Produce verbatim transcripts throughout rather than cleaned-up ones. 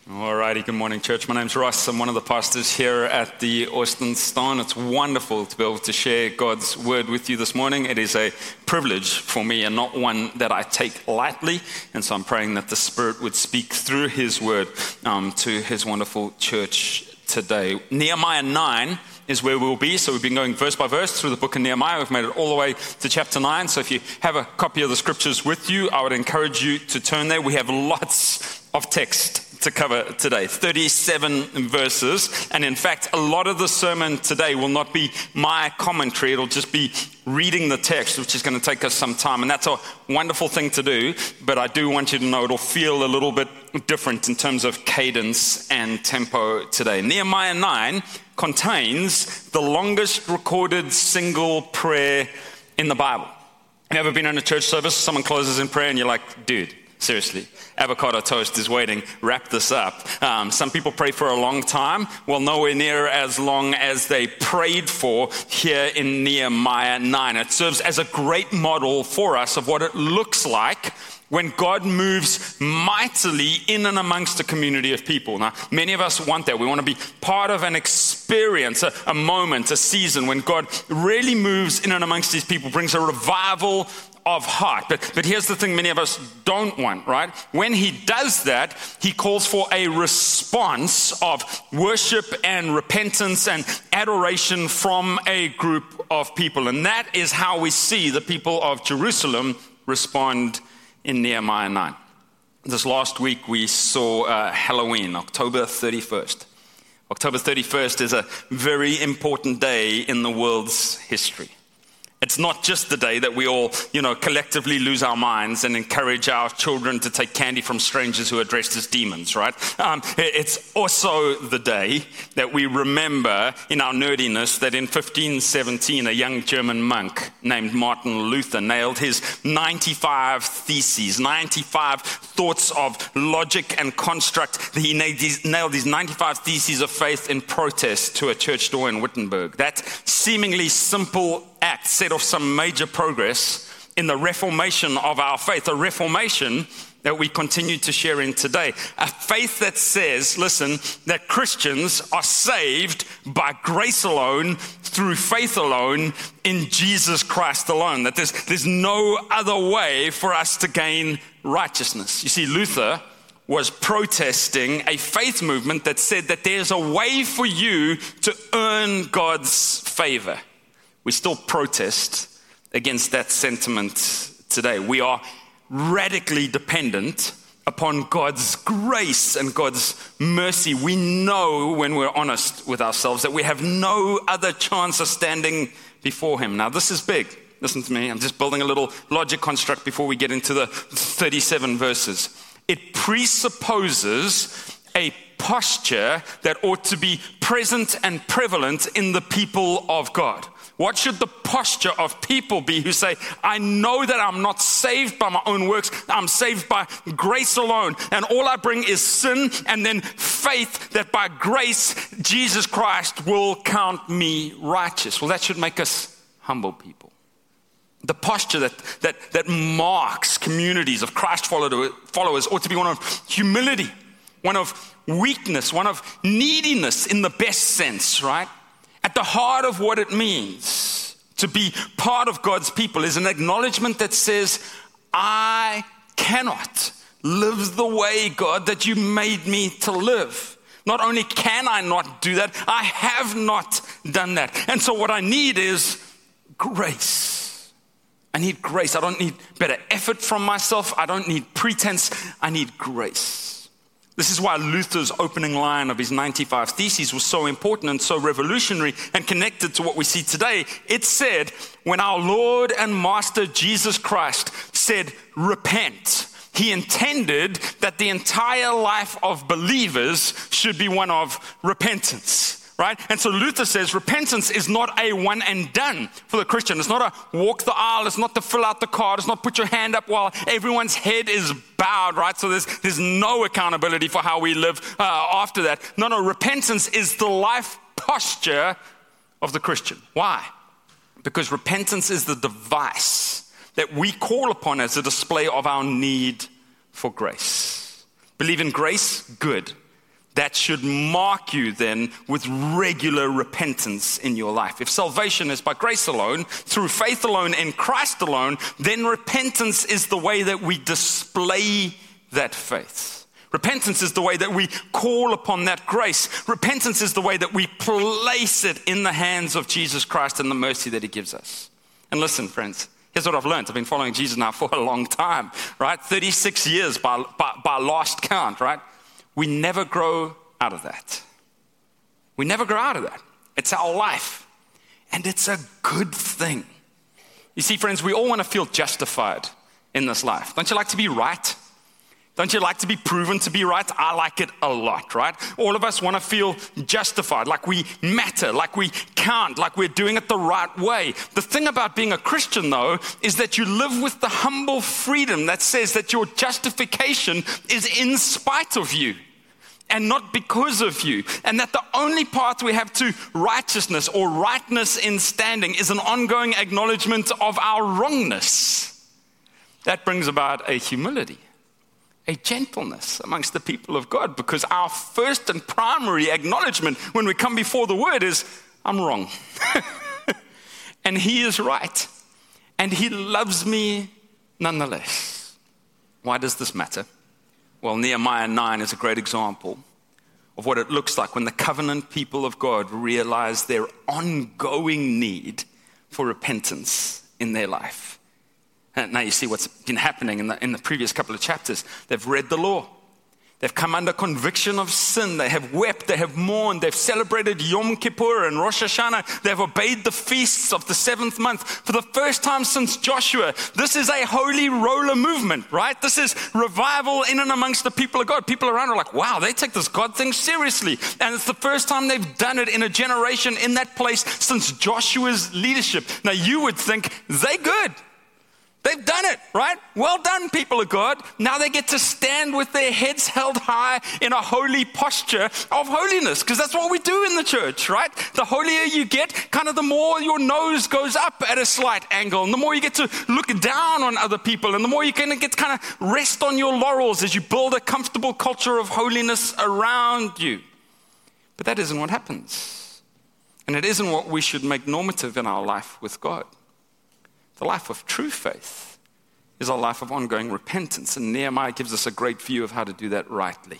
Alrighty, good morning, church. My name's Ross. I'm one of the pastors here at the Austin Stone. It's wonderful to be able to share God's word with you this morning. It is a privilege for me and not one that I take lightly. And so I'm praying that the Spirit would speak through His word um, to His wonderful church today. Nehemiah nine is where we'll be. So we've been going verse by verse through the book of Nehemiah. We've made it all the way to chapter nine. So if you have a copy of the scriptures with you, I would encourage you to turn there. We have lots of text to cover today, thirty-seven verses. And in fact, a lot of the sermon today will not be my commentary. It'll just be reading the text, which is going to take us some time. And that's a wonderful thing to do. But I do want you to know it'll feel a little bit different in terms of cadence and tempo today. Nehemiah nine contains the longest recorded single prayer in the Bible. Have you ever been in a church service, someone closes in prayer and you're like, dude, seriously, avocado toast is waiting. Wrap this up. Um, some people pray for a long time. Well, nowhere near as long as they prayed for here in Nehemiah nine. It serves as a great model for us of what it looks like when God moves mightily in and amongst a community of people. Now, many of us want that. We want to be part of an experience, a, a moment, a season when God really moves in and amongst these people, brings a revival of heart. But, but here's the thing many of us don't want, right? When He does that, He calls for a response of worship and repentance and adoration from a group of people. And that is how we see the people of Jerusalem respond in Nehemiah nine. This last week we saw uh, Halloween, October thirty-first. October thirty-first is a very important day in the world's history. It's not just the day that we all, you know, collectively lose our minds and encourage our children to take candy from strangers who are dressed as demons, right? Um, it's also the day that we remember in our nerdiness that in fifteen seventeen, a young German monk named Martin Luther nailed his ninety-five theses, ninety-five thoughts of logic and construct. He nailed these ninety-five theses of faith in protest to a church door in Wittenberg. That seemingly simple act set off some major progress in the reformation of our faith, a reformation that we continue to share in today. A faith that says, listen, that Christians are saved by grace alone, through faith alone, in Jesus Christ alone. That there's, there's no other way for us to gain righteousness. You see, Luther was protesting a faith movement that said that there's a way for you to earn God's favor. We still protest against that sentiment today. We are radically dependent upon God's grace and God's mercy. We know when we're honest with ourselves that we have no other chance of standing before Him. Now, this is big. Listen to me. I'm just building a little logic construct before we get into the thirty-seven verses. It presupposes a posture that ought to be present and prevalent in the people of God. What should the posture of people be who say, I know that I'm not saved by my own works, I'm saved by grace alone, and all I bring is sin and then faith that by grace, Jesus Christ will count me righteous. Well, that should make us humble people. The posture that that, that marks communities of Christ followers ought to be one of humility, one of weakness, one of neediness in the best sense, right? At the heart of what it means to be part of God's people is an acknowledgement that says, I cannot live the way, God, that you made me to live. Not only can I not do that, I have not done that. And so what I need is grace. I need grace. I don't need better effort from myself. I don't need pretense. I need grace. This is why Luther's opening line of his ninety-five Theses was so important and so revolutionary and connected to what we see today. It said, when our Lord and Master Jesus Christ said, repent, He intended that the entire life of believers should be one of repentance. Right? And so Luther says repentance is not a one and done for the Christian. It's not a walk the aisle. It's not to fill out the card. It's not put your hand up while everyone's head is bowed, right? So there's, there's no accountability for how we live uh, after that. No, no, repentance is the life posture of the Christian. Why? Because repentance is the device that we call upon as a display of our need for grace. Believe in grace? Good. that should mark you then with regular repentance in your life. If salvation is by grace alone, through faith alone, in Christ alone, then repentance is the way that we display that faith. Repentance is the way that we call upon that grace. Repentance is the way that we place it in the hands of Jesus Christ and the mercy that he gives us. And listen, friends, here's what I've learned. I've been following Jesus now for a long time, right? thirty-six years by, by, by last count, right? We never grow out of that. We never grow out of that. It's our life. And it's a good thing. You see, friends, we all want to feel justified in this life. Don't you like to be right? Don't you like to be proven to be right? I like it a lot, right? All of us want to feel justified, like we matter, like we count, like we're doing it the right way. The thing about being a Christian, though, is that you live with the humble freedom that says that your justification is in spite of you and not because of you. And that the only path we have to righteousness or rightness in standing is an ongoing acknowledgement of our wrongness. That brings about a humility, a gentleness amongst the people of God, because our first and primary acknowledgement when we come before the word is, I'm wrong. And he is right. And he loves me nonetheless. Why does this matter? Well, Nehemiah nine is a great example of what it looks like when the covenant people of God realize their ongoing need for repentance in their life. And now you see what's been happening in the, in the previous couple of chapters. They've read the law. They've come under conviction of sin. They have wept. They have mourned. They've celebrated Yom Kippur and Rosh Hashanah. They've obeyed the feasts of the seventh month. For the first time since Joshua, this is a holy roller movement, right? This is revival in and amongst the people of God. People around are like, wow, they take this God thing seriously. And it's the first time they've done it in a generation in that place since Joshua's leadership. Now you would think they're good. They've done it, right? Well done, people of God. Now they get to stand with their heads held high in a holy posture of holiness, because that's what we do in the church, right? The holier you get, kind of the more your nose goes up at a slight angle, and the more you get to look down on other people, and the more you can get to kind of rest on your laurels as you build a comfortable culture of holiness around you. But that isn't what happens. And it isn't what we should make normative in our life with God. The life of true faith is a life of ongoing repentance, and Nehemiah gives us a great view of how to do that rightly.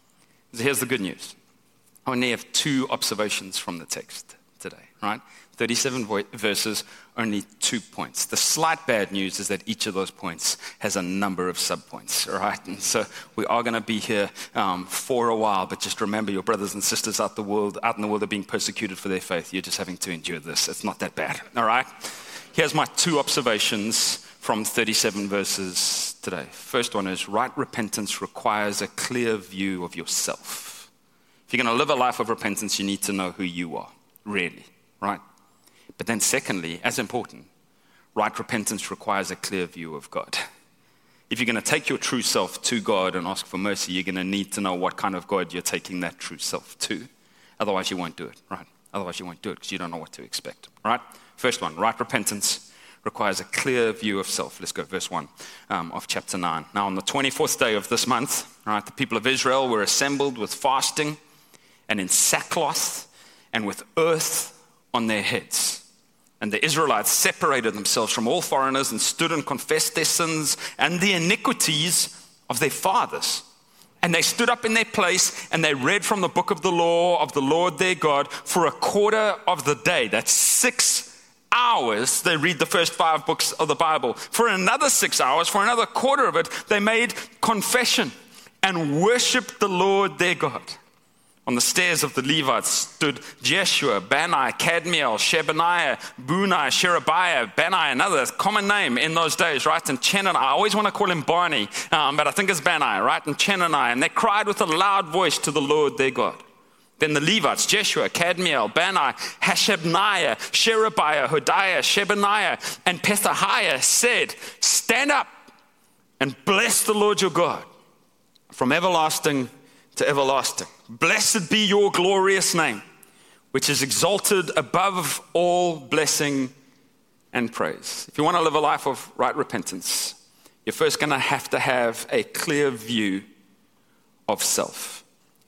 So here's the good news. I only have two observations from the text today, right? thirty-seven vo- verses, only two points. The slight bad news is that each of those points has a number of subpoints, all right? And so we are going to be here um, for a while, but just remember your brothers and sisters out the world, out in the world are being persecuted for their faith. You're just having to endure this. It's not that bad, all right? Here's my two observations from thirty-seven verses today. First one is, right repentance requires a clear view of yourself. If you're going to live a life of repentance, you need to know who you are, really, right? But then secondly, as important, right repentance requires a clear view of God. If you're going to take your true self to God and ask for mercy, you're going to need to know what kind of God you're taking that true self to. Otherwise, you won't do it, right? Otherwise, you won't do it because you don't know what to expect, right? First one, right repentance requires a clear view of self. Let's go, verse one um, of chapter nine. Now, on the twenty-fourth day of this month, right, the people of Israel were assembled with fasting and in sackcloth and with earth on their heads. And the Israelites separated themselves from all foreigners and stood and confessed their sins and the iniquities of their fathers. And they stood up in their place and they read from the book of the law of the Lord their God for a quarter of the day. That's six hours. They read the first five books of the Bible. For another six hours, for another quarter of it, they made confession and worshiped the Lord their God. On the stairs of the Levites stood Jeshua, Bani, Kadmiel, Shebaniah, Bunai, Sherebiah, Bani, another common name in those days, right? And Chenaniah, I always want to call him Barney, um, but I think it's Bani, right? And Chenaniah, and they cried with a loud voice to the Lord their God. Then the Levites, Jeshua, Kadmiel, Bani, Hashabniah, Sherebiah, Hodiah, Shebaniah, and Pethahiah said, stand up and bless the Lord your God from everlasting to everlasting. Blessed be your glorious name, which is exalted above all blessing and praise. If you want to live a life of right repentance, you're first going to have to have a clear view of self.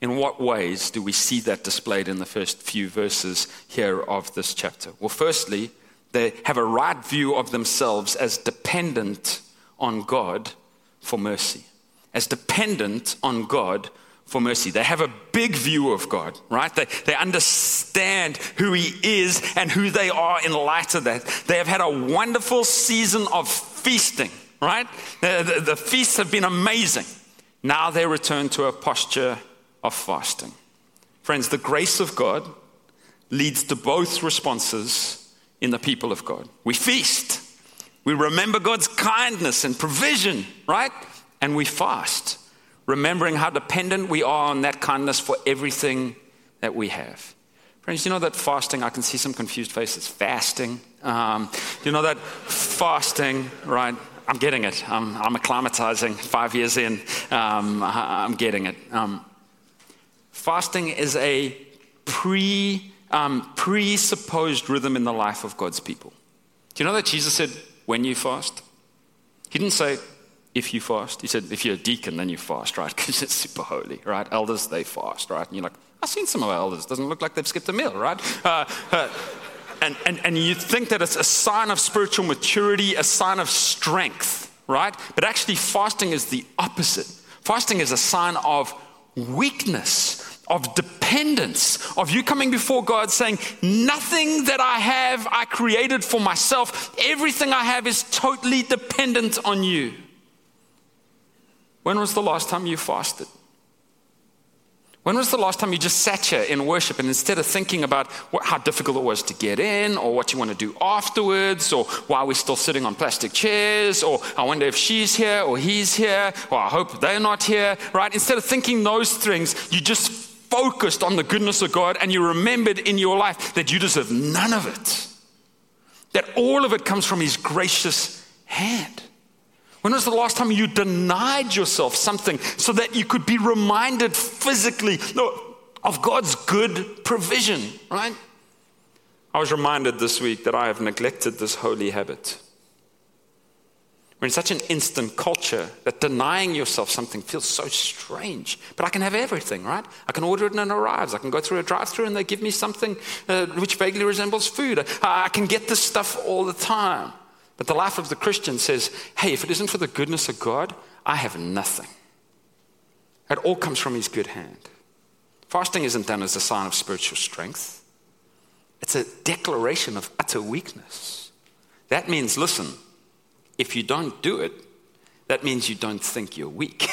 In what ways do we see that displayed in the first few verses here of this chapter? Well, firstly, they have a right view of themselves as dependent on God for mercy. As dependent on God for mercy. They have a big view of God, right? They, they understand who he is and who they are in light of that. They have had a wonderful season of feasting, right? The, the, the feasts have been amazing. Now they return to a posture of fasting. Friends, the grace of God leads to both responses in the people of God. We feast. We remember God's kindness and provision, right? And we fast, remembering how dependent we are on that kindness for everything that we have. Friends, you know that fasting, I can see some confused faces. Fasting. Um, you know that fasting, right? I'm getting it. I'm, I'm acclimatizing five years in. Um, I'm getting it. Um, fasting is a pre, um, presupposed rhythm in the life of God's people. Do you know that Jesus said, when you fast? He didn't say, if you fast. He said, if you're a deacon, then you fast, right? Because it's super holy, right? Elders, they fast, right? And you're like, I've seen some of our elders. Doesn't look like they've skipped a meal, right? Uh, uh, and, and, and you think that it's a sign of spiritual maturity, a sign of strength, right? But actually, fasting is the opposite. Fasting is a sign of weakness, of dependence, of you coming before God saying, nothing that I have, I created for myself. Everything I have is totally dependent on you. When was the last time you fasted? When was the last time you just sat here in worship and instead of thinking about what, how difficult it was to get in or what you want to do afterwards or why we're still sitting on plastic chairs or I wonder if she's here or he's here or I hope they're not here, right? Instead of thinking those things, you just focused on the goodness of God and you remembered in your life that you deserve none of it. That all of it comes from his gracious hand. When was the last time you denied yourself something so that you could be reminded physically of God's good provision, right? I was reminded this week that I have neglected this holy habit. We're in such an instant culture that denying yourself something feels so strange. But I can have everything, right? I can order it and it arrives. I can go through a drive-thru and they give me something uh, which vaguely resembles food. I, I can get this stuff all the time. But the life of the Christian says, hey, if it isn't for the goodness of God, I have nothing. It all comes from his good hand. Fasting isn't done as a sign of spiritual strength. It's a declaration of utter weakness. That means, listen, if you don't do it, that means you don't think you're weak.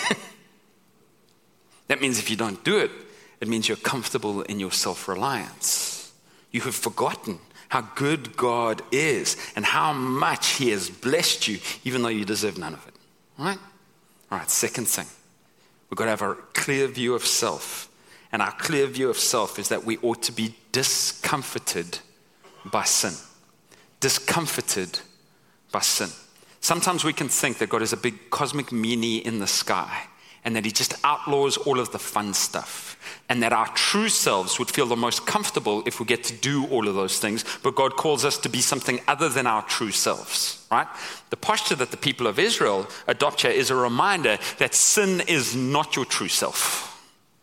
That means if you don't do it, it means you're comfortable in your self-reliance. You have forgotten how good God is and how much he has blessed you, even though you deserve none of it. All right? All right, second thing. We've got to have a clear view of self. And our clear view of self is that we ought to be discomforted by sin. Discomforted by sin. Sometimes we can think that God is a big cosmic meanie in the sky and that he just outlaws all of the fun stuff. And that our true selves would feel the most comfortable if we get to do all of those things. But God calls us to be something other than our true selves, right? The posture that the people of Israel adopt here is a reminder that sin is not your true self.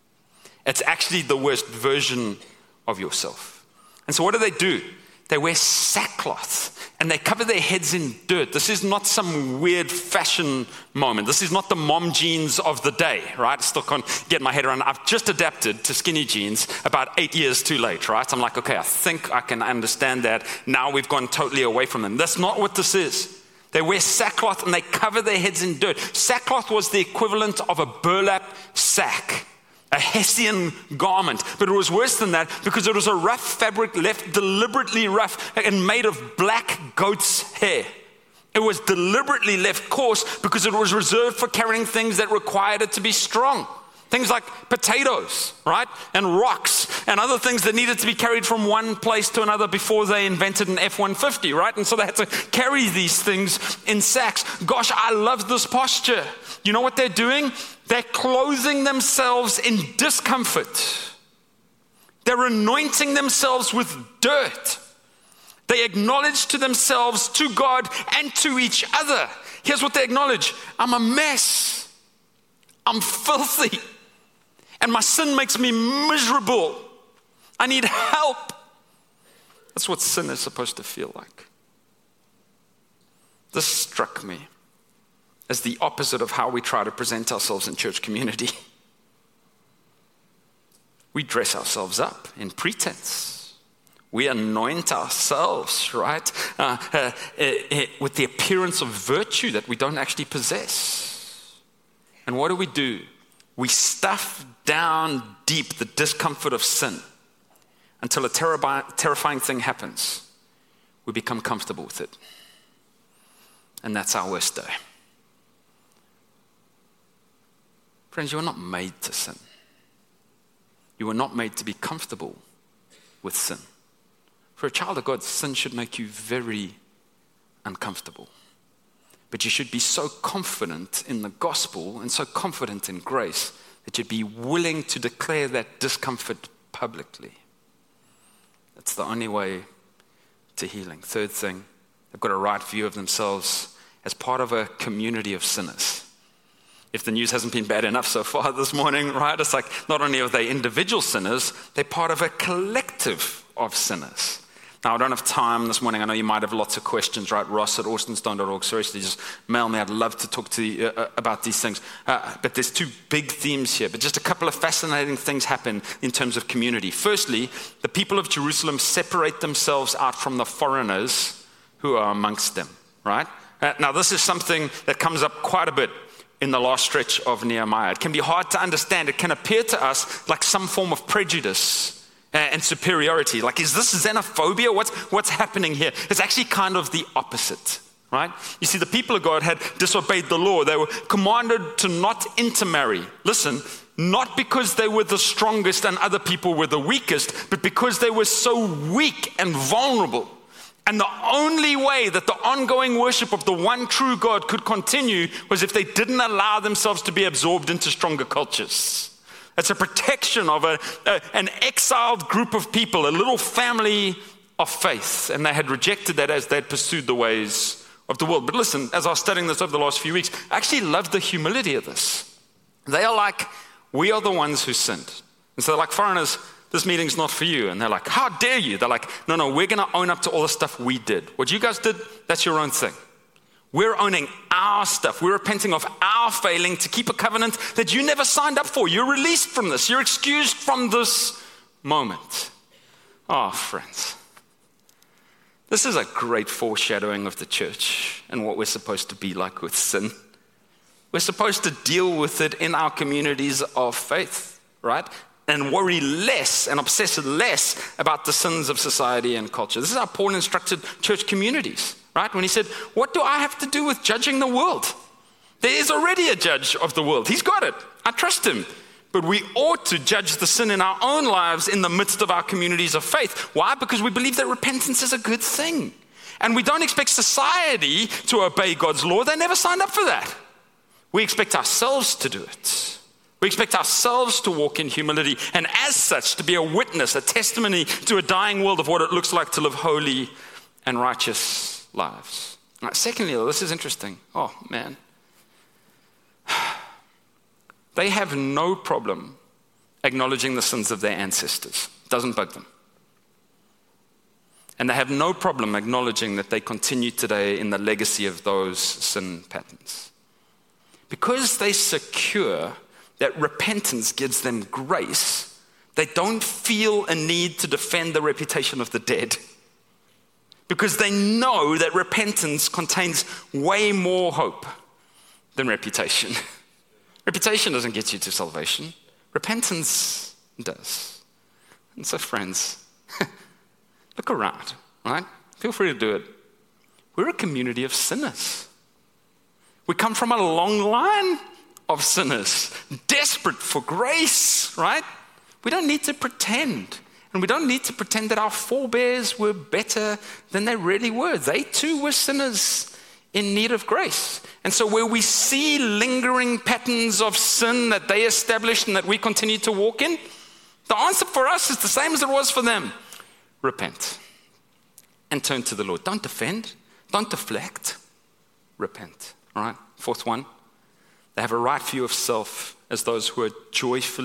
It's actually the worst version of yourself. And so what do they do? They wear sackcloth and they cover their heads in dirt. This is not some weird fashion moment. This is not the mom jeans of the day, right? I still can't get my head around it. I've just adapted to skinny jeans about eight years too late, right? I'm like, okay, I think I can understand that. Now we've gone totally away from them. That's not what this is. They wear sackcloth and they cover their heads in dirt. Sackcloth was the equivalent of a burlap sack. A Hessian garment, but it was worse than that because it was a rough fabric left deliberately rough and made of black goat's hair. It was deliberately left coarse because it was reserved for carrying things that required it to be strong. Things like potatoes, right? And rocks and other things that needed to be carried from one place to another before they invented an F one fifty, right? And so they had to carry these things in sacks. Gosh, I love this posture. You know what they're doing? They're clothing themselves in discomfort. They're anointing themselves with dirt. They acknowledge to themselves, to God, and to each other. Here's what they acknowledge. I'm a mess. I'm filthy. and my sin makes me miserable. I need help. That's what sin is supposed to feel like. This struck me as the opposite of how we try to present ourselves in church community. We dress ourselves up in pretense. We anoint ourselves, right, uh, uh, uh, uh, with the appearance of virtue that we don't actually possess. And what do we do? We stuff down deep the discomfort of sin until a terribi- terrifying thing happens. We become comfortable with it. And that's our worst day. Friends, you are not made to sin. You were not made to be comfortable with sin. For a child of God, sin should make you very uncomfortable. But you should be so confident in the gospel and so confident in grace that you'd be willing to declare that discomfort publicly. That's the only way to healing. Third thing, they've got a right view of themselves as part of a community of sinners. If the news hasn't been bad enough so far this morning, right? It's like not only are they individual sinners, they're part of a collective of sinners. Now, I don't have time this morning. I know you might have lots of questions, right? Ross at austinstone dot org. Seriously, just mail me. I'd love to talk to you uh, about these things. Uh, but there's two big themes here. But just a couple of fascinating things happen in terms of community. Firstly, the people of Jerusalem separate themselves out from the foreigners who are amongst them, right? Uh, now, this is something that comes up quite a bit in the last stretch of Nehemiah. It can be hard to understand. It can appear to us like some form of prejudice and superiority. Like, is this xenophobia? What's, what's happening here? It's actually kind of the opposite, right? You see, the people of God had disobeyed the law. They were commanded to not intermarry. Listen, not because they were the strongest and other people were the weakest, but because they were so weak and vulnerable. And the only way that the ongoing worship of the one true God could continue was if they didn't allow themselves to be absorbed into stronger cultures. It's a protection of a, a, an exiled group of people, a little family of faith. And they had rejected that as they had pursued the ways of the world. But listen, as I was studying this over the last few weeks, I actually love the humility of this. They are like, we are the ones who sinned. And so they're like, foreigners, this meeting's not for you. And they're like, how dare you? They're like, no, no, we're going to own up to all the stuff we did. What you guys did, that's your own thing. We're owning our stuff. We're repenting of our failing to keep a covenant that you never signed up for. You're released from this. You're excused from this moment. Oh, friends, this is a great foreshadowing of the church and what we're supposed to be like with sin. We're supposed to deal with it in our communities of faith, right? And worry less and obsess less about the sins of society and culture. This is how Paul instructed church communities, right? When he said, what do I have to do with judging the world? There is already a judge of the world. He's got it. I trust him. But we ought to judge the sin in our own lives in the midst of our communities of faith. Why? Because we believe that repentance is a good thing. And we don't expect society to obey God's law. They never signed up for that. We expect ourselves to do it. We expect ourselves to walk in humility and as such to be a witness, a testimony to a dying world of what it looks like to live holy and righteous lives. Right, secondly, this is interesting. Oh, man. They have no problem acknowledging the sins of their ancestors. It doesn't bug them. And they have no problem acknowledging that they continue today in the legacy of those sin patterns. Because they secure that repentance gives them grace, they don't feel a need to defend the reputation of the dead. Because they know that repentance contains way more hope than reputation. Reputation doesn't get you to salvation. Repentance does. And so, friends, look around, right? Feel free to do it. We're a community of sinners. We come from a long line of sinners, desperate for grace, right? We don't need to pretend. And we don't need to pretend that our forebears were better than they really were. They too were sinners in need of grace. And so where we see lingering patterns of sin that they established and that we continue to walk in, the answer for us is the same as it was for them. Repent and turn to the Lord. Don't defend. Don't deflect. Repent. All right? Fourth one. They have a right view of self as those who are joyfully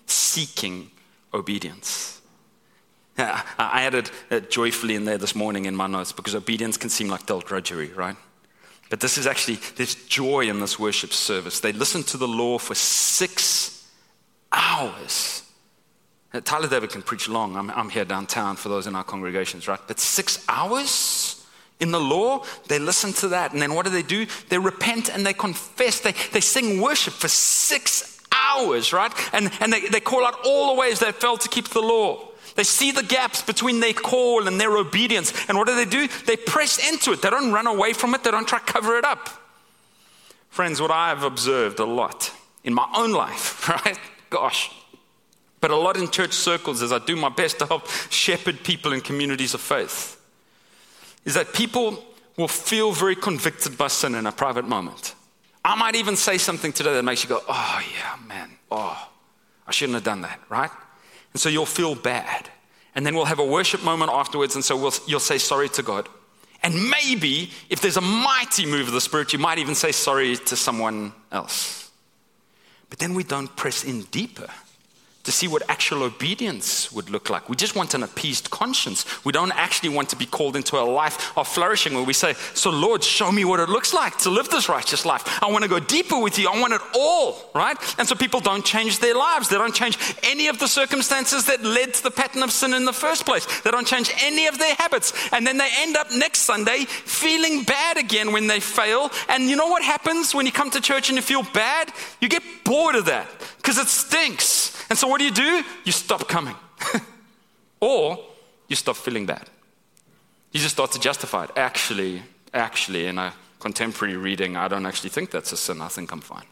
seeking obedience. Yeah, I added uh, joyfully in there this morning in my notes because obedience can seem like dull drudgery, right? But this is actually, there's joy in this worship service. They listened to the law for six hours. Now, Tyler David can preach long. I'm, I'm here downtown for those in our congregations, right? But six hours in the law, they listen to that. And then what do they do? They repent and they confess. They, they sing worship for six hours, right? And, and they, they call out all the ways they failed to keep the law. They see the gaps between their call and their obedience. And what do they do? They press into it. They don't run away from it. They don't try to cover it up. Friends, what I've observed a lot in my own life, right? Gosh. But a lot in church circles as I do my best to help shepherd people in communities of faith, is that people will feel very convicted by sin in a private moment. I might even say something today that makes you go, oh yeah, man, oh, I shouldn't have done that, right? And so you'll feel bad. And then we'll have a worship moment afterwards, and so we'll, you'll say sorry to God. And maybe, if there's a mighty move of the Spirit, you might even say sorry to someone else. But then we don't press in deeper to see what actual obedience would look like. We just want an appeased conscience. We don't actually want to be called into a life of flourishing where we say, so Lord, show me what it looks like to live this righteous life. I want to go deeper with you. I want it all, right? And so people don't change their lives. They don't change any of the circumstances that led to the pattern of sin in the first place. They don't change any of their habits. And then they end up next Sunday feeling bad again when they fail. And you know what happens when you come to church and you feel bad? You get bored of that because it stinks. And so what do you do? You stop coming. Or you stop feeling bad. You just start to justify it. Actually, actually, in a contemporary reading, I don't actually think that's a sin. I think I'm fine.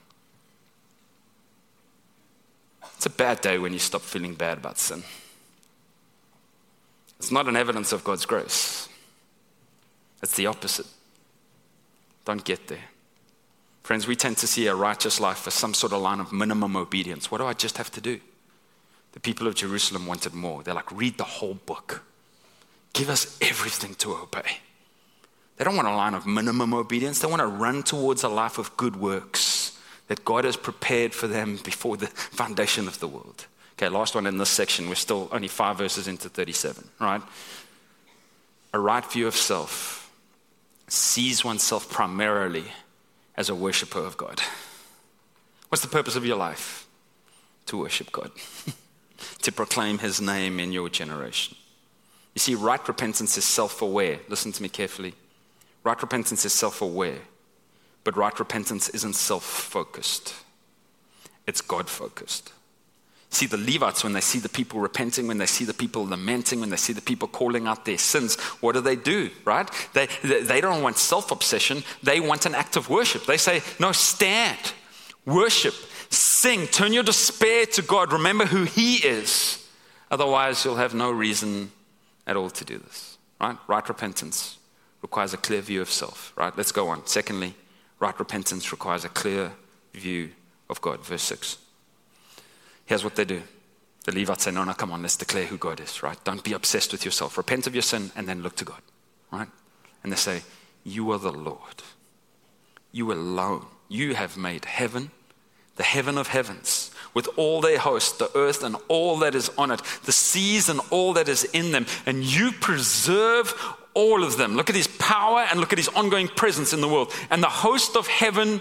It's a bad day when you stop feeling bad about sin. It's not an evidence of God's grace. It's the opposite. Don't get there. Friends, we tend to see a righteous life as some sort of line of minimum obedience. What do I just have to do? The people of Jerusalem wanted more. They're like, read the whole book. Give us everything to obey. They don't want a line of minimum obedience. They want to run towards a life of good works that God has prepared for them before the foundation of the world. Okay, last one in this section. We're still only five verses into thirty-seven, right? A right view of self sees oneself primarily as a worshiper of God. What's the purpose of your life? To worship God. To proclaim his name in your generation. You see, right repentance is self-aware. Listen to me carefully. Right repentance is self-aware. But right repentance isn't self-focused. It's God-focused. See, the Levites, when they see the people repenting, when they see the people lamenting, when they see the people calling out their sins, what do they do, right? They, they don't want self-obsession. They want an act of worship. They say, no, stand, worship, sing, turn your despair to God. Remember who he is. Otherwise, you'll have no reason at all to do this, right? Right repentance requires a clear view of self, right? Let's go on. Secondly, right repentance requires a clear view of God. Verse six. Here's what they do. The Levites say, no, no, come on, let's declare who God is, right? Don't be obsessed with yourself. Repent of your sin and then look to God, right? And they say, you are the Lord. You alone. You have made heaven, the heaven of heavens, with all their hosts, the earth and all that is on it, the seas and all that is in them, and you preserve all of them. Look at his power and look at his ongoing presence in the world. And the host of heaven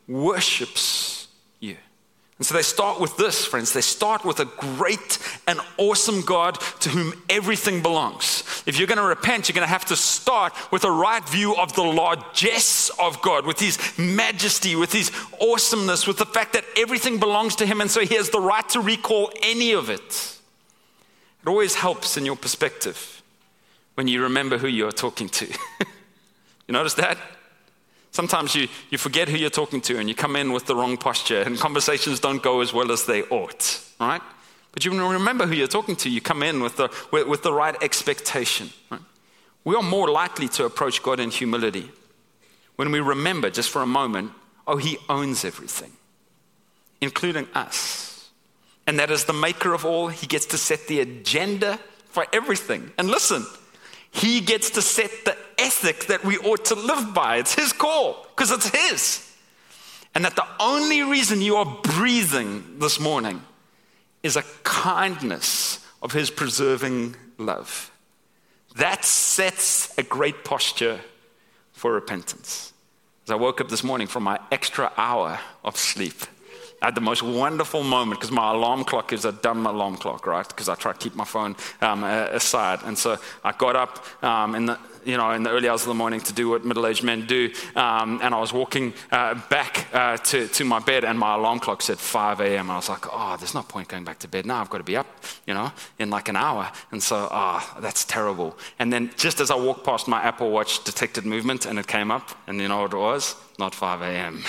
worships you. And so they start with this, friends. They start with a great and awesome God to whom everything belongs. If you're going to repent, you're going to have to start with a right view of the largesse of God, with his majesty, with his awesomeness, with the fact that everything belongs to him, and so he has the right to recall any of it. It always helps in your perspective when you remember who you're talking to. You notice that? Sometimes you, you forget who you're talking to and you come in with the wrong posture and conversations don't go as well as they ought, right? But you remember who you're talking to. You come in with the, with, with the right expectation, right? We are more likely to approach God in humility when we remember just for a moment, oh, he owns everything, including us. And that as the maker of all, he gets to set the agenda for everything. And listen, he gets to set the ethic that we ought to live by. It's his call, because it's his. And that the only reason you are breathing this morning is a kindness of his preserving love. That sets a great posture for repentance. As I woke up this morning from my extra hour of sleep, I had the most wonderful moment because my alarm clock is a dumb alarm clock, right? Because I try to keep my phone um, aside. And so I got up um, in the you know, in the early hours of the morning to do what middle-aged men do. Um, and I was walking uh, back uh, to, to my bed, and my alarm clock said five a.m. I was like, oh, there's no point going back to bed now. I've got to be up, you know, in like an hour. And so, ah, oh, that's terrible. And then just as I walked past, my Apple Watch detected movement, and it came up. And you know what it was? Not five a.m.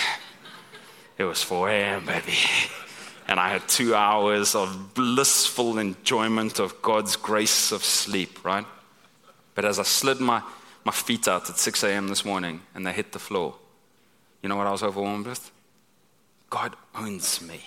It was four a.m., baby. And I had two hours of blissful enjoyment of God's grace of sleep, right? But as I slid my, my feet out at six a.m. this morning and they hit the floor, you know what I was overwhelmed with? God owns me.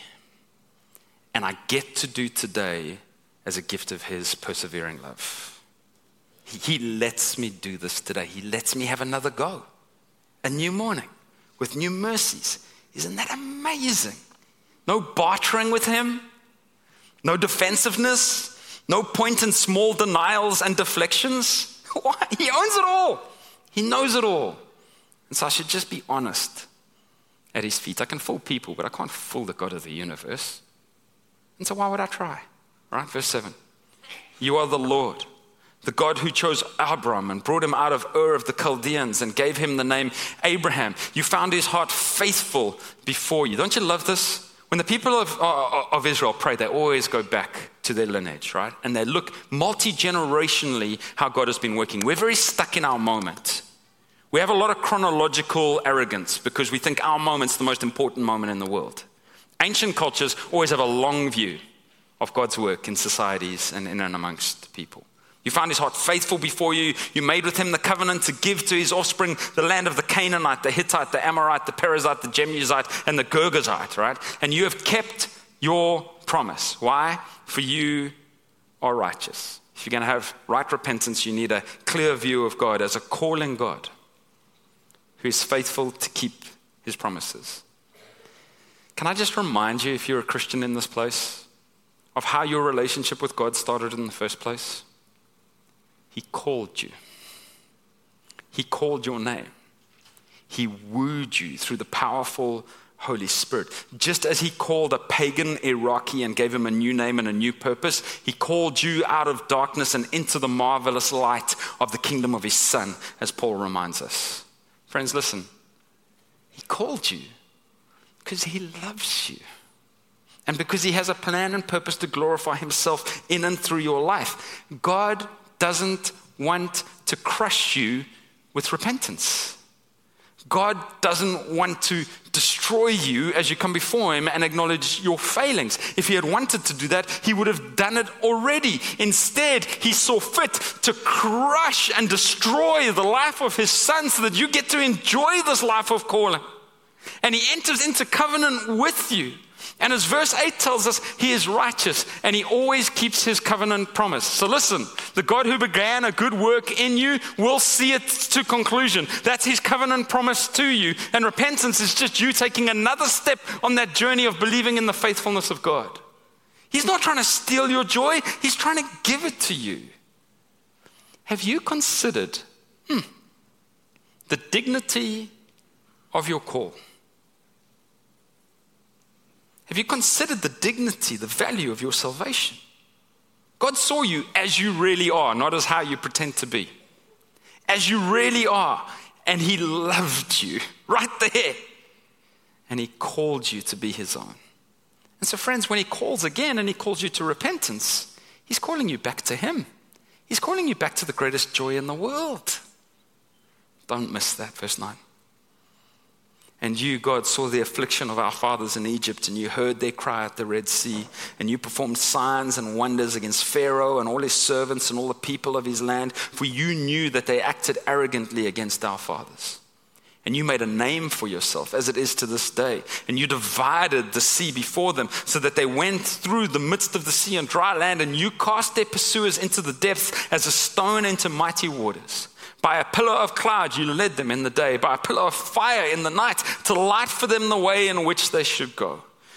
And I get to do today as a gift of his persevering love. He, he lets me do this today. He lets me have another go. A new morning with new mercies. Isn't that amazing? No bartering with him. No defensiveness. No point in small denials and deflections. Why? He owns it all. He knows it all. And so I should just be honest at his feet. I can fool people, but I can't fool the God of the universe. And so why would I try? Right? Verse seven. You are the Lord, the God who chose Abram and brought him out of Ur of the Chaldeans and gave him the name Abraham. You found his heart faithful before you. Don't you love this? When the people of, uh, of Israel pray, they always go back to their lineage, right? And they look multi-generationally how God has been working. We're very stuck in our moment. We have a lot of chronological arrogance because we think our moment's the most important moment in the world. Ancient cultures always have a long view of God's work in societies and in and amongst people. You found his heart faithful before you. You made with him the covenant to give to his offspring the land of the Canaanite, the Hittite, the Amorite, the Perizzite, the Jebusite, and the Girgazite, right? And you have kept your promise. Why? For you are righteous. If you're going to have right repentance, you need a clear view of God as a calling God who is faithful to keep his promises. Can I just remind you, if you're a Christian in this place, of how your relationship with God started in the first place? He called you. He called your name. He wooed you through the powerful Holy Spirit. Just as he called a pagan Iraqi and gave him a new name and a new purpose, he called you out of darkness and into the marvelous light of the kingdom of his Son, as Paul reminds us. Friends, listen. He called you because he loves you. And because he has a plan and purpose to glorify himself in and through your life. God doesn't want to crush you with repentance. God doesn't want to destroy you as you come before him and acknowledge your failings. If he had wanted to do that, he would have done it already. Instead, he saw fit to crush and destroy the life of his Son so that you get to enjoy this life of calling. And he enters into covenant with you. And as verse eight tells us, he is righteous and he always keeps his covenant promise. So listen, the God who began a good work in you will see it to conclusion. That's his covenant promise to you. And repentance is just you taking another step on that journey of believing in the faithfulness of God. He's not trying to steal your joy. He's trying to give it to you. Have you considered hmm, the dignity of your call? Have you considered the dignity, the value of your salvation? God saw you as you really are, not as how you pretend to be. As you really are. And he loved you right there. And he called you to be his own. And so friends, when he calls again and he calls you to repentance, he's calling you back to him. He's calling you back to the greatest joy in the world. Don't miss that, verse nine. And you, God, saw the affliction of our fathers in Egypt, and you heard their cry at the Red Sea, and you performed signs and wonders against Pharaoh and all his servants and all the people of his land, for you knew that they acted arrogantly against our fathers. And you made a name for yourself, as it is to this day. And you divided the sea before them, so that they went through the midst of the sea on dry land, and you cast their pursuers into the depths as a stone into mighty waters. By a pillar of cloud you led them in the day, by a pillar of fire in the night, to light for them the way in which they should go.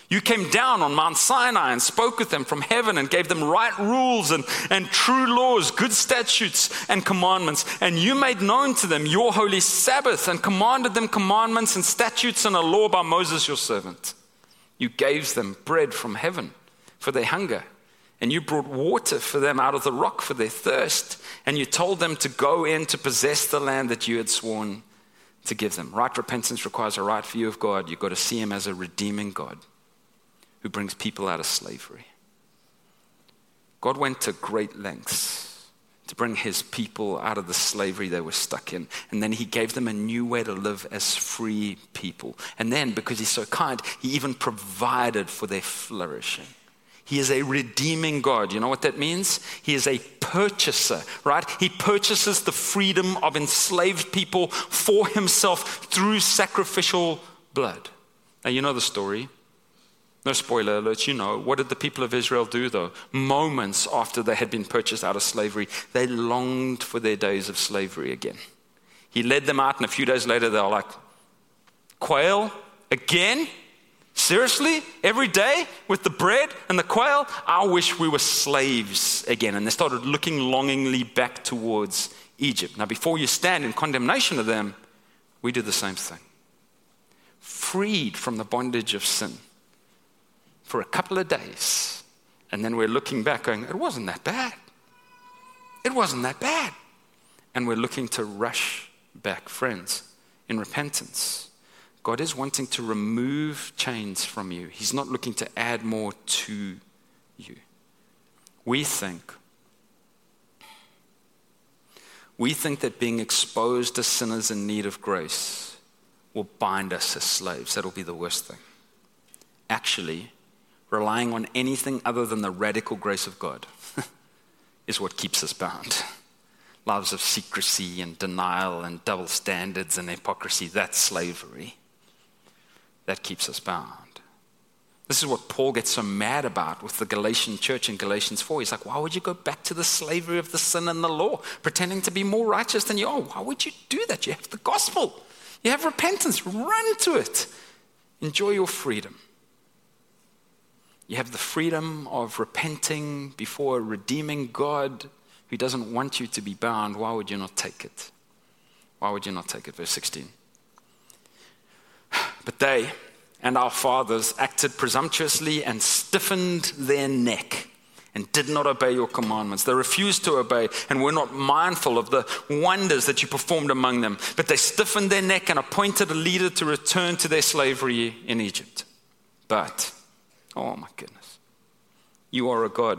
You came down on Mount Sinai and spoke with them from heaven and gave them right rules and, and true laws, good statutes and commandments. And you made known to them your holy Sabbath and commanded them commandments and statutes and a law by Moses your servant. You gave them bread from heaven for their hunger, and you brought water for them out of the rock for their thirst. And you told them to go in to possess the land that you had sworn to give them. Right repentance requires a right view of God. You've got to see him as a redeeming God who brings people out of slavery. God went to great lengths to bring his people out of the slavery they were stuck in. And then he gave them a new way to live as free people. And then, because he's so kind, he even provided for their flourishing. He is a redeeming God. You know what that means? He is a purchaser, right? He purchases the freedom of enslaved people for himself through sacrificial blood. Now, you know the story. No spoiler alerts, you know. What did the people of Israel do, though? Moments after they had been purchased out of slavery, they longed for their days of slavery again. He led them out, and a few days later, they were like, quail again? Seriously? Every day with the bread and the quail? I wish we were slaves again. And they started looking longingly back towards Egypt. Now, before you stand in condemnation of them, we do the same thing. Freed from the bondage of sin for a couple of days. And then we're looking back going, it wasn't that bad. It wasn't that bad. And we're looking to rush back, friends, in repentance. God is wanting to remove chains from you. He's not looking to add more to you. We think, we think that being exposed to sinners in need of grace will bind us as slaves. That'll be the worst thing. Actually, relying on anything other than the radical grace of God is what keeps us bound. Lives of secrecy and denial and double standards and hypocrisy, that's slavery. That keeps us bound. This is what Paul gets so mad about with the Galatian church in Galatians four. He's like, why would you go back to the slavery of the sin and the law, pretending to be more righteous than you are? Why would you do that? You have the gospel. You have repentance. Run to it. Enjoy your freedom. You have the freedom of repenting before a redeeming God who doesn't want you to be bound. Why would you not take it? Why would you not take it? Verse sixteen. But they and our fathers acted presumptuously and stiffened their neck and did not obey your commandments. They refused to obey and were not mindful of the wonders that you performed among them. But they stiffened their neck and appointed a leader to return to their slavery in Egypt. But, oh my goodness, you are a God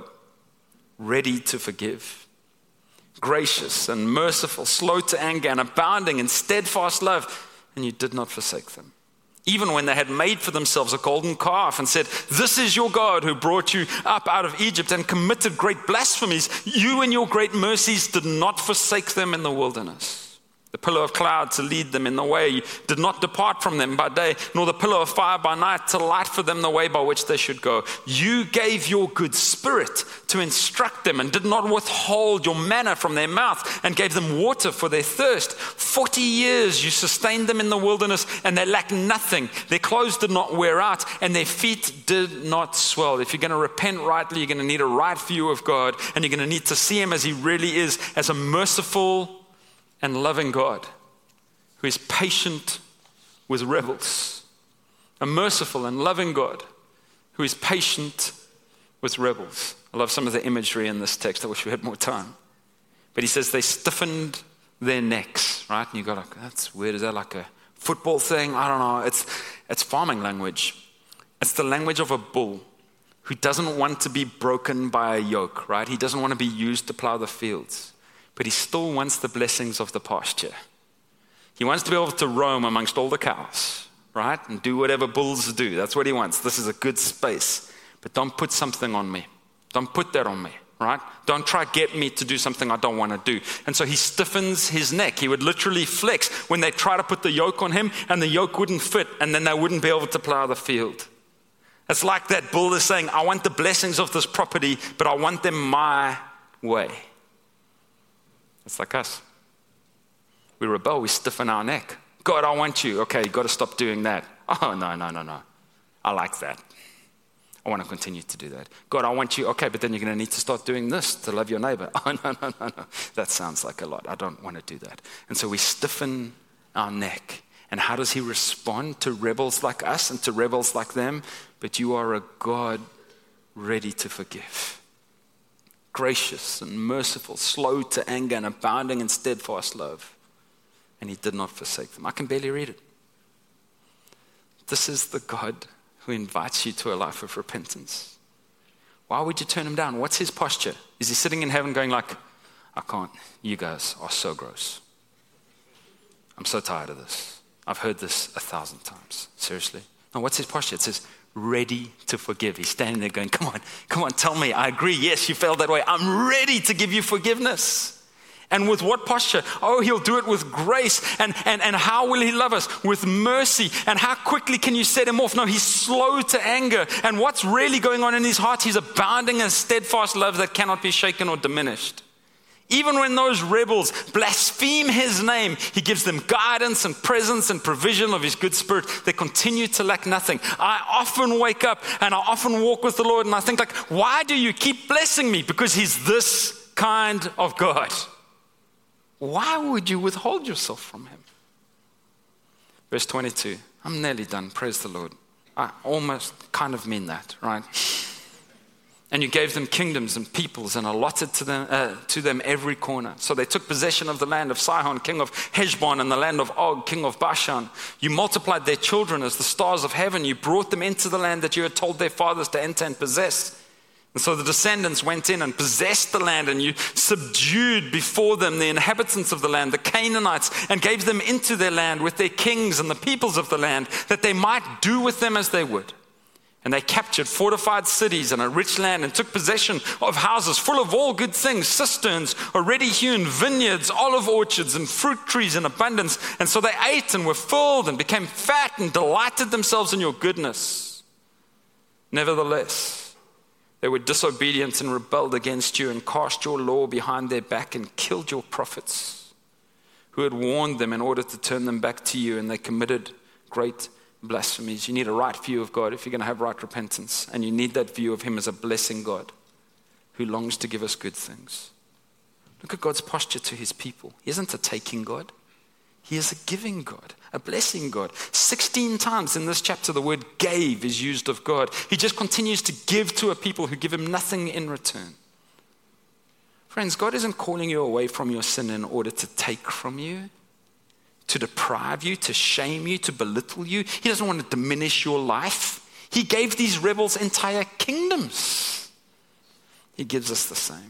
ready to forgive, gracious and merciful, slow to anger and abounding in steadfast love, and you did not forsake them. Even when they had made for themselves a golden calf and said, this is your God who brought you up out of Egypt, and committed great blasphemies, you in your great mercies did not forsake them in the wilderness. The pillar of cloud to lead them in the way, you did not depart from them by day, nor the pillar of fire by night to light for them the way by which they should go. You gave your good spirit to instruct them and did not withhold your manna from their mouth, and gave them water for their thirst. Forty years you sustained them in the wilderness, and they lacked nothing. Their clothes did not wear out, and their feet did not swell. If you're going to repent rightly, you're going to need a right view of God, and you're going to need to see him as he really is, as a merciful and loving God who is patient with rebels. A merciful and loving God who is patient with rebels. I love some of the imagery in this text. I wish we had more time. But he says they stiffened their necks, right? And you go like, that's weird. Is that like a football thing? I don't know. It's, it's farming language. It's the language of a bull who doesn't want to be broken by a yoke, right? He doesn't want to be used to plow the fields. But he still wants the blessings of the pasture. He wants to be able to roam amongst all the cows, right? And do whatever bulls do. That's what he wants. This is a good space. But don't put something on me. Don't put that on me, right? Don't try to get me to do something I don't want to do. And so he stiffens his neck. He would literally flex when they try to put the yoke on him, and the yoke wouldn't fit, and then they wouldn't be able to plow the field. It's like that bull is saying, I want the blessings of this property, but I want them my way. It's like us. We rebel, we stiffen our neck. God, I want you. Okay, you've got to stop doing that. Oh, no, no, no, no. I like that. I want to continue to do that. God, I want you, okay, but then you're going to need to start doing this to love your neighbor. Oh, no, no, no, no. That sounds like a lot. I don't want to do that. And so we stiffen our neck. And how does he respond to rebels like us and to rebels like them? But you are a God ready to forgive. Gracious and merciful, slow to anger and abounding in steadfast love. And he did not forsake them. I can barely read it. This is the God who invites you to a life of repentance. Why would you turn him down? What's his posture? Is he sitting in heaven going like, I can't, you guys are so gross. I'm so tired of this. I've heard this a thousand times. Seriously. No, what's his posture? It says, ready to forgive. He's standing there going, come on, come on, tell me. I agree. Yes, you felt that way. I'm ready to give you forgiveness. And with what posture? Oh, he'll do it with grace. And, and, and how will he love us? With mercy. And how quickly can you set him off? No, he's slow to anger. And what's really going on in his heart? He's abounding in steadfast love that cannot be shaken or diminished. Even when those rebels blaspheme his name, he gives them guidance and presence and provision of his good spirit. They continue to lack nothing. I often wake up and I often walk with the Lord and I think like, why do you keep blessing me? Because he's this kind of God. Why would you withhold yourself from him? Verse twenty-two, I'm nearly done, praise the Lord. I almost kind of mean that, right? And you gave them kingdoms and peoples and allotted to them, uh, to them every corner. So they took possession of the land of Sihon, king of Heshbon, and the land of Og, king of Bashan. You multiplied their children as the stars of heaven. You brought them into the land that you had told their fathers to enter and possess. And so the descendants went in and possessed the land, and you subdued before them the inhabitants of the land, the Canaanites, and gave them into their land with their kings and the peoples of the land, that they might do with them as they would. And they captured fortified cities and a rich land and took possession of houses full of all good things, cisterns, already hewn, vineyards, olive orchards, and fruit trees in abundance. And so they ate and were filled and became fat and delighted themselves in your goodness. Nevertheless, they were disobedient and rebelled against you and cast your law behind their back and killed your prophets who had warned them in order to turn them back to you, and they committed great blasphemies. You need a right view of God if you're going to have right repentance, and you need that view of him as a blessing God who longs to give us good things. Look at God's posture to his people. He isn't a taking God. He is a giving God, a blessing God. sixteen times in this chapter the word gave is used of God. He just continues to give to a people who give him nothing in return. Friends, God isn't calling you away from your sin in order to take from you, to deprive you, to shame you, to belittle you. He doesn't want to diminish your life. He gave these rebels entire kingdoms. He gives us the same.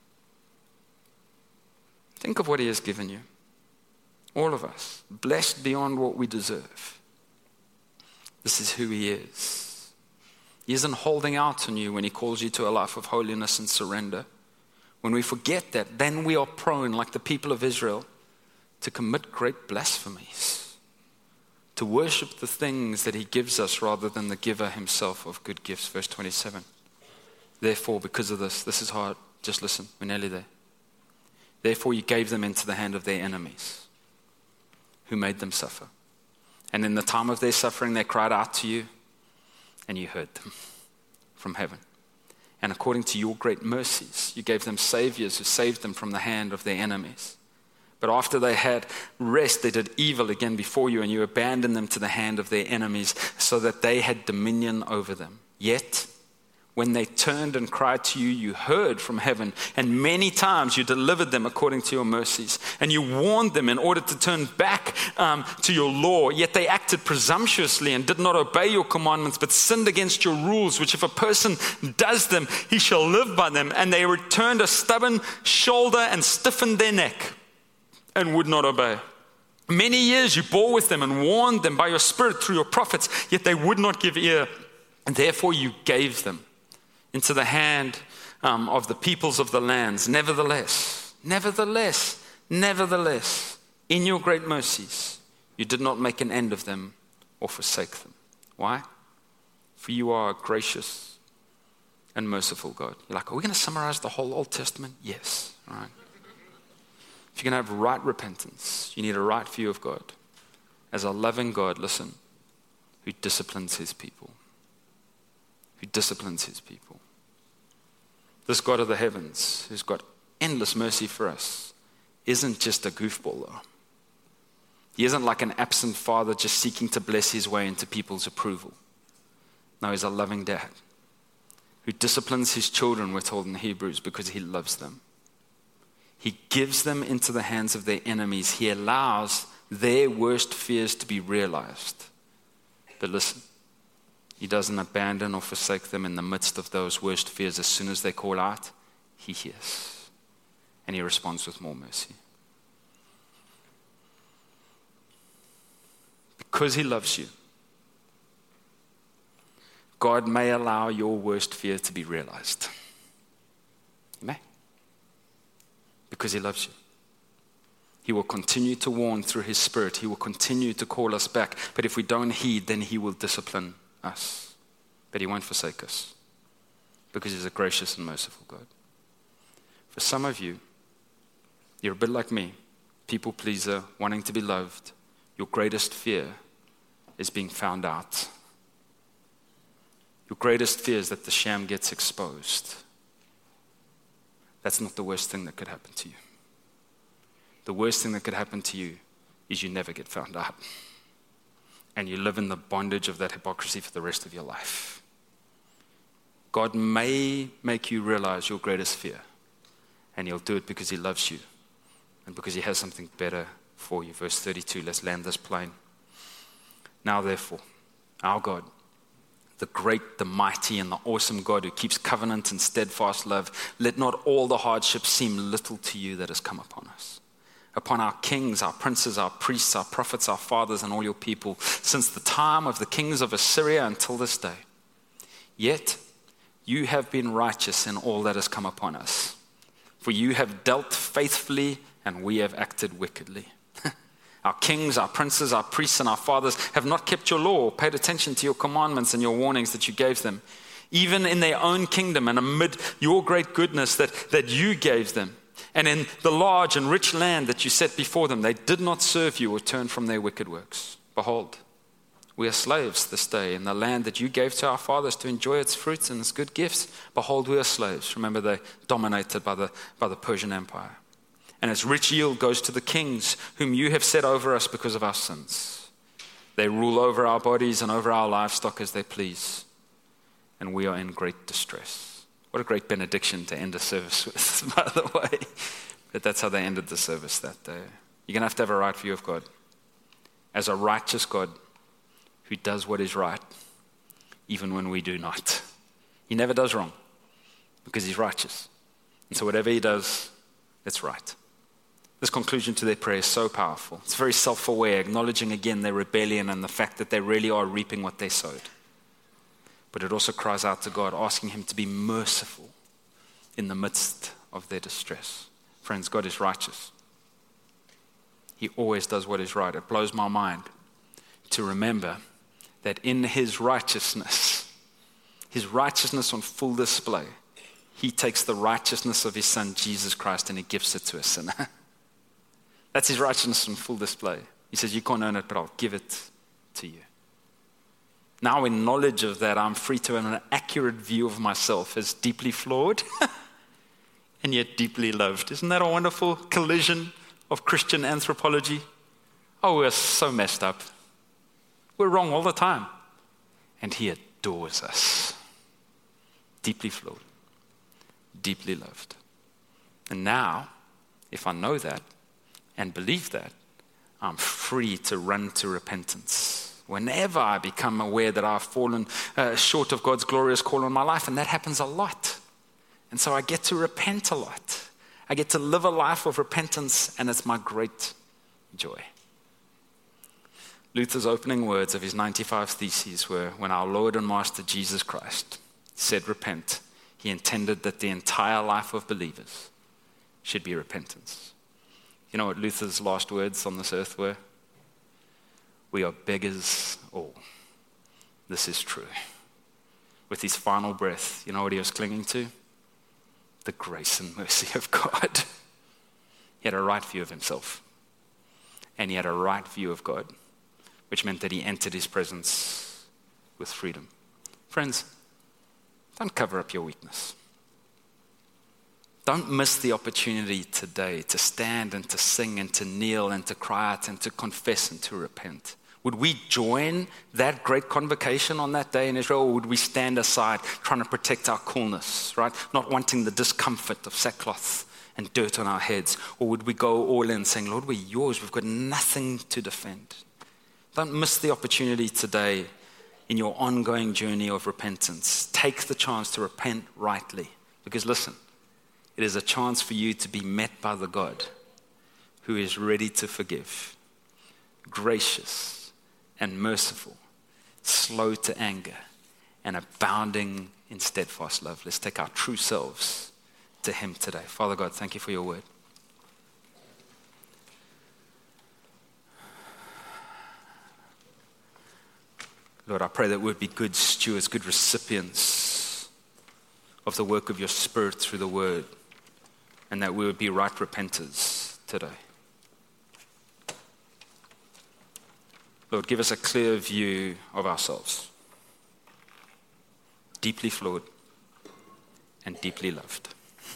Think of what he has given you. All of us, blessed beyond what we deserve. This is who he is. He isn't holding out on you when he calls you to a life of holiness and surrender. When we forget that, then we are prone, like the people of Israel, to commit great blasphemies, to worship the things that he gives us rather than the giver himself of good gifts. Verse twenty-seven. Therefore, because of this, this is hard. Just listen, we're nearly there. Therefore, you gave them into the hand of their enemies, who made them suffer. And in the time of their suffering, they cried out to you, and you heard them from heaven. And according to your great mercies, you gave them saviors who saved them from the hand of their enemies. But after they had rest, they did evil again before you, and you abandoned them to the hand of their enemies, so that they had dominion over them. Yet, when they turned and cried to you, you heard from heaven, and many times you delivered them according to your mercies. And you warned them in order to turn back um, to your law. Yet they acted presumptuously and did not obey your commandments, but sinned against your rules, which if a person does them, he shall live by them. And they returned a stubborn shoulder and stiffened their neck, and would not obey. Many years you bore with them and warned them by your spirit through your prophets, yet they would not give ear. And therefore you gave them into the hand um, of the peoples of the lands. Nevertheless, nevertheless, nevertheless, in your great mercies, you did not make an end of them or forsake them. Why? For you are a gracious and merciful God. You're like, are we going to summarize the whole Old Testament? Yes, all right. If you're going to have right repentance, you need a right view of God as a loving God, listen, who disciplines his people, who disciplines his people. This God of the heavens, who's got endless mercy for us, isn't just a goofball though. He isn't like an absent father just seeking to bless his way into people's approval. No, he's a loving dad who disciplines his children, we're told in Hebrews, because he loves them. He gives them into the hands of their enemies. He allows their worst fears to be realized. But listen, he doesn't abandon or forsake them in the midst of those worst fears. As soon as they call out, he hears. And he responds with more mercy. Because he loves you, God may allow your worst fear to be realized. He may. Because he loves you. He will continue to warn through his Spirit. He will continue to call us back. But if we don't heed, then he will discipline us. But he won't forsake us. Because he's a gracious and merciful God. For some of you, you're a bit like me. People pleaser, wanting to be loved. Your greatest fear is being found out. Your greatest fear is that the sham gets exposed. That's not the worst thing that could happen to you. The worst thing that could happen to you is you never get found out. And you live in the bondage of that hypocrisy for the rest of your life. God may make you realize your greatest fear. And he'll do it because he loves you. And because he has something better for you. Verse thirty-two, let's land this plane. Now therefore, our God, the great, the mighty, and the awesome God who keeps covenant and steadfast love, let not all the hardships seem little to you that has come upon us. Upon our kings, our princes, our priests, our prophets, our fathers, and all your people, since the time of the kings of Assyria until this day. Yet you have been righteous in all that has come upon us. For you have dealt faithfully, and we have acted wickedly. Our kings, our princes, our priests, and our fathers have not kept your law, or paid attention to your commandments and your warnings that you gave them, even in their own kingdom and amid your great goodness that, that you gave them. And in the large and rich land that you set before them, they did not serve you or turn from their wicked works. Behold, we are slaves this day in the land that you gave to our fathers to enjoy its fruits and its good gifts. Behold, we are slaves. Remember, they dominated by the, by the Persian Empire. And its rich yield goes to the kings whom you have set over us because of our sins. They rule over our bodies and over our livestock as they please. And we are in great distress. What a great benediction to end a service with, by the way. But that's how they ended the service that day. You're going to have to have a right view of God. As a righteous God who does what is right, even when we do not. He never does wrong because he's righteous. And so whatever he does, it's right. This conclusion to their prayer is so powerful. It's very self-aware, acknowledging again their rebellion and the fact that they really are reaping what they sowed. But it also cries out to God, asking him to be merciful in the midst of their distress. Friends, God is righteous. He always does what is right. It blows my mind to remember that in his righteousness, his righteousness on full display, he takes the righteousness of his son, Jesus Christ, and he gives it to a sinner. That's his righteousness on full display. He says, you can't earn it, but I'll give it to you. Now in knowledge of that, I'm free to have an accurate view of myself as deeply flawed and yet deeply loved. Isn't that a wonderful collision of Christian anthropology? Oh, we're so messed up. We're wrong all the time. And he adores us. Deeply flawed. Deeply loved. And now, if I know that and believe that, I'm free to run to repentance. Whenever I become aware that I've fallen uh, short of God's glorious call on my life, and that happens a lot. And so I get to repent a lot. I get to live a life of repentance, and it's my great joy. Luther's opening words of his ninety-five Theses were, when our Lord and Master Jesus Christ said repent, he intended that the entire life of believers should be repentance. You know what Luther's last words on this earth were? We are beggars all. This is true. With his final breath, you know what he was clinging to? The grace and mercy of God. He had a right view of himself. And he had a right view of God, which meant that he entered his presence with freedom. Friends, Don't cover up your weakness. Don't miss the opportunity today to stand and to sing and to kneel and to cry out and to confess and to repent. Would we join that great convocation on that day in Israel, or would we stand aside trying to protect our coolness, right? Not wanting the discomfort of sackcloth and dirt on our heads. Or would we go all in saying, Lord, we're yours. We've got nothing to defend. Don't miss the opportunity today in your ongoing journey of repentance. Take the chance to repent rightly. Because listen, it is a chance for you to be met by the God who is ready to forgive, gracious and merciful, slow to anger, and abounding in steadfast love. Let's take our true selves to him today. Father God, thank you for your word. Lord, I pray that we'd be good stewards, good recipients of the work of your Spirit through the word, and that we would be right repenters today. Lord, give us a clear view of ourselves, deeply flawed and deeply loved.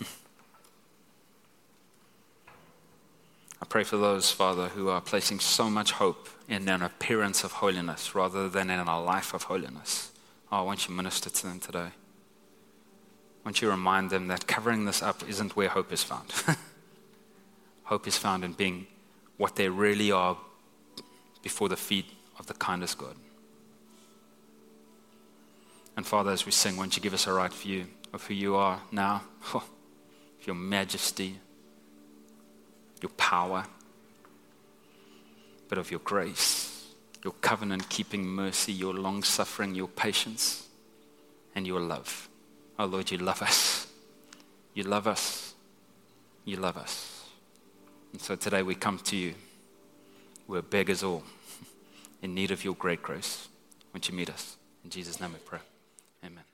I pray for those, Father, who are placing so much hope in an appearance of holiness rather than in a life of holiness. Oh, I want you to minister to them today. I want you to remind them that covering this up isn't where hope is found. Hope is found in being what they really are before the feet of the kindest God. And Father, as we sing, won't you give us a right view of who you are now, oh, your majesty, your power, but of your grace, your covenant-keeping mercy, your long-suffering, your patience, and your love. Oh Lord, you love us. You love us. You love us. And so today we come to you. We're beggars all, in need of your great grace. Won't you meet us? In Jesus' name we pray. Amen.